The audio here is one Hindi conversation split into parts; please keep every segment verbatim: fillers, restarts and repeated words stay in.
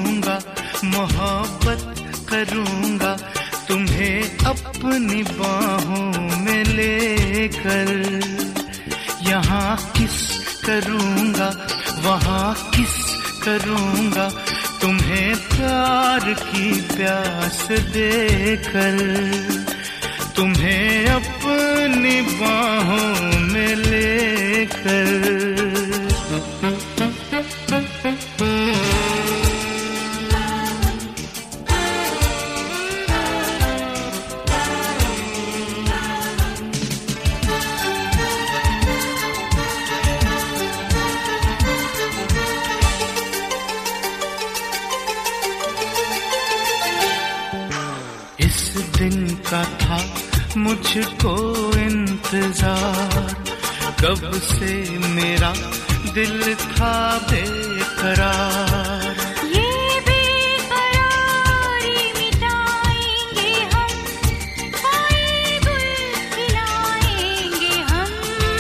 करूँगा, मोहब्बत करूँगा तुम्हें अपनी बाहों में लेकर। यहाँ किस करूँगा, वहाँ किस करूँगा तुम्हें प्यार की प्यास देकर। तुम्हें अपनी बाहों में लेकर। इस दिन का था मुझको इंतजार, कब से मेरा दिल था बेकरार। ये बेकरारी मिटाएंगे हम, कोई गुल खिलाएंगे हम।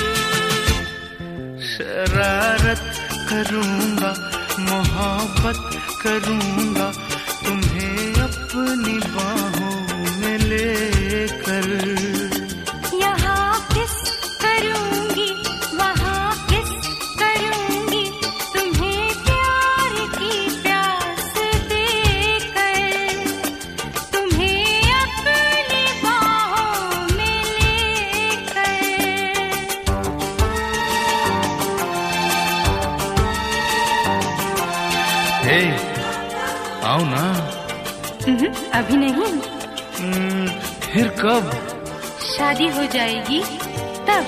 शरारत करूँगा, मोहब्बत करूँगा तुम्हें अपनी बाहों में लेकर। यहाँ किस करूँगी, वहाँ किस करूँगी तुम्हें प्यार की प्यास देकर। तुम्हें अपनी बाहों में लेकर। हे, आओ ना। अभी नहीं। फिर कब? शादी हो जाएगी तब।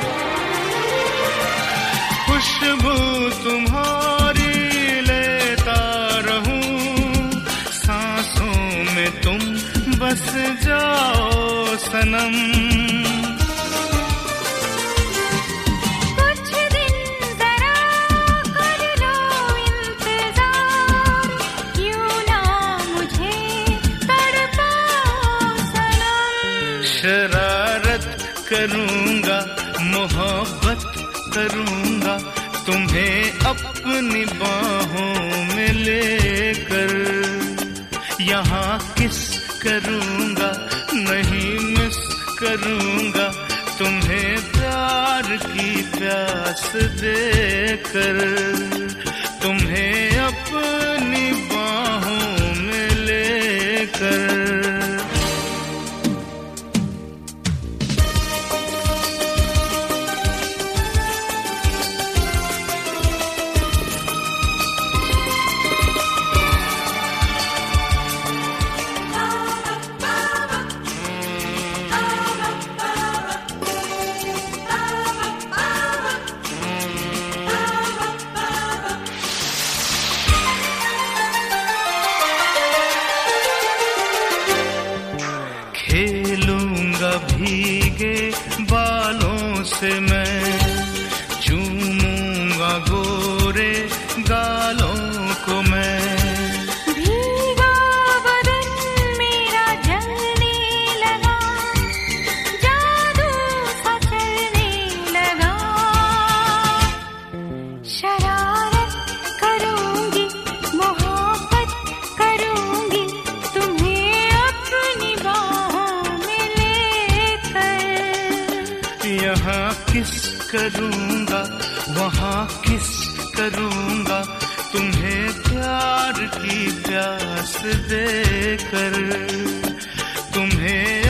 खुशबू तुम्हारी लेता रहूं, सांसों में तुम बस जाओ सनम। कुछ दिन जरा कर लो इंतजार, क्यों ना मुझे तड़पाओ सनम। शरारत करूँगा, मोहब्बत करूँगा तुम्हें अपनी बाहों में लेकर। यहाँ किस करूँगा, नहीं मिस करूँगा तुम्हें प्यार की प्यास देकर। तुम्हें अपनी बाहों में लेकर। खेलूंगा भीगे बालों से मैं, चूमूंगा गोरे गालों को मैं। भीगा बदन मेरा जलने लगा, जादू सा चलने लगा। शरारत करूंगी, मोहब्बत करूंगी तुम्हें अपनी बाहों में लेकर। यहाँ किस करूँगा, वहाँ किस करूँगा तुम्हें प्यार की प्यास देकर। तुम्हें